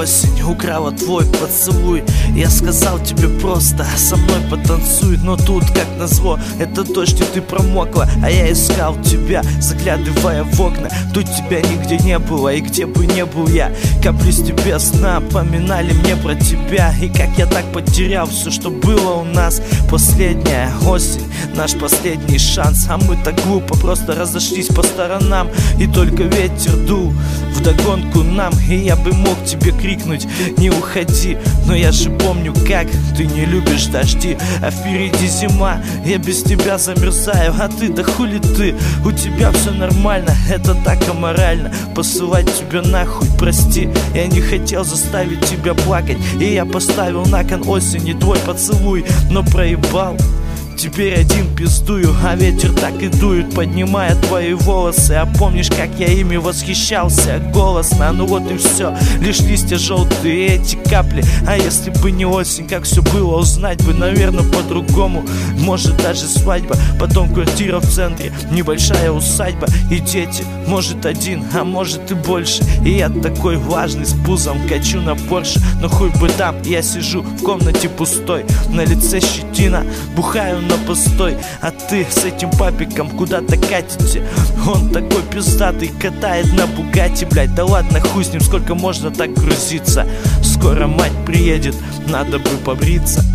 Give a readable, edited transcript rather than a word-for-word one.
осень украла твой поцелуй. Я сказал тебе просто со мной потанцуй, но тут, как назло, это дождь, и ты промокла. А я искал тебя, заглядывая в окна. Тут тебя нигде не было, и где бы не был я, капли с небес напоминали мне про тебя. И как я так потерял все, что было у нас. Последняя осень, наш последний шанс. А мы так глупо просто разошлись по сторонам. И только ветер дул вдогонку нам. И я бы мог тебе крикнуть: не уходи. Но я же помню, как ты не любишь дожди. А впереди зима, я без тебя замерзаю. А ты, да хули ты, у тебя все нормально. Это так аморально, посылать тебя нахуй, прости. Я не хотел заставить тебя плакать, и я поставил на кон осени твой поцелуй, но проебал. Теперь один пиздую, а ветер так и дует, поднимая твои волосы. А помнишь, как я ими восхищался голосно? Ну вот и все, лишь листья желтые, эти капли. А если бы не осень, как все было, узнать бы, наверное, по-другому. Может, даже свадьба, потом квартира в центре, небольшая усадьба и дети. Может, один, а может и больше. И я такой важный, с пузом качу на Порше. Но хуй бы там, я сижу в комнате пустой, на лице щетина, бухаю на постой. А ты с этим папиком куда-то катите. Он такой пиздатый, катает на Бугатти, блядь. Да ладно, хуй с ним, сколько можно так грузиться. Скоро мать приедет, надо бы побриться.